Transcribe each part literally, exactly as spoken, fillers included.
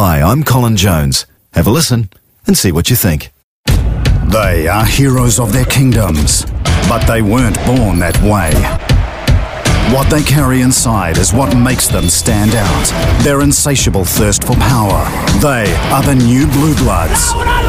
Hi, I'm Colin Jones. Have a listen and see what you think. They are heroes of their kingdoms, but they weren't born that way. What they carry inside is what makes them stand out. Their insatiable thirst for power. They are the new Blue Bloods.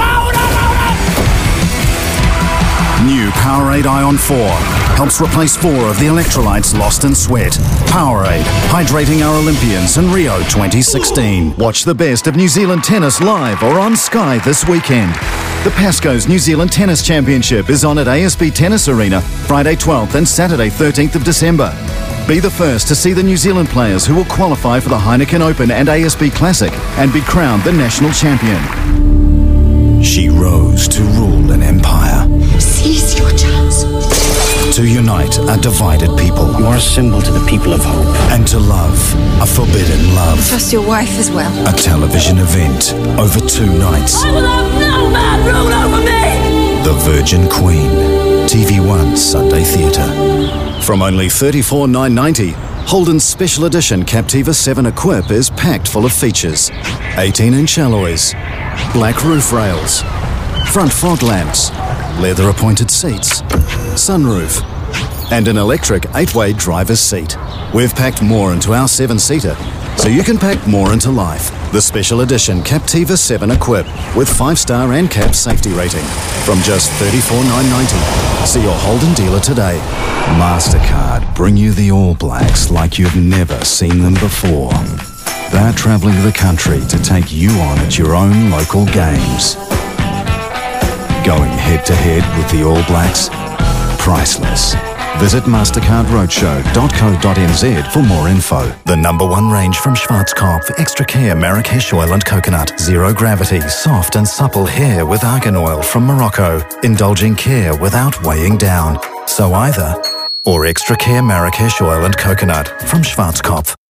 New Powerade Ion four helps replace four of the electrolytes lost in sweat. Powerade, hydrating our Olympians in Rio twenty sixteen. Watch the best of New Zealand tennis live or on Sky this weekend. The Pasco's New Zealand Tennis Championship is on at A S B Tennis Arena Friday twelfth and Saturday thirteenth of December. Be the first to see the New Zealand players who will qualify for the Heineken Open and A S B Classic and be crowned the national champion. She rose to rule an empire. Seize your chance. To unite a divided people. You are a symbol to the people of hope. And to love a forbidden love. Trust your wife as well. A television event over two nights. I will have no man rule over me! The Virgin Queen. T V one Sunday Theatre. From only thirty-four dollars nine ninety, Holden's special edition Captiva seven Equip is packed full of features. eighteen inch alloys, black roof rails, front fog lamps, leather appointed seats, sunroof, and an electric eight-way driver's seat. We've packed more into our seven-seater, so you can pack more into life. The special edition Captiva seven Equip with five-star and cap safety rating from just thirty-four dollars nine ninety. See your Holden dealer today. MasterCard bring you the All Blacks like you've never seen them before. They're travelling the country to take you on at your own local games. Going head-to-head with the All Blacks? Priceless. Visit mastercard roadshow dot co dot n z for more info. The number one range from Schwarzkopf, Extra Care Marrakesh Oil and Coconut. Zero gravity, soft and supple hair with argan oil from Morocco. Indulging care without weighing down. So either, or Extra Care Marrakesh Oil and Coconut from Schwarzkopf.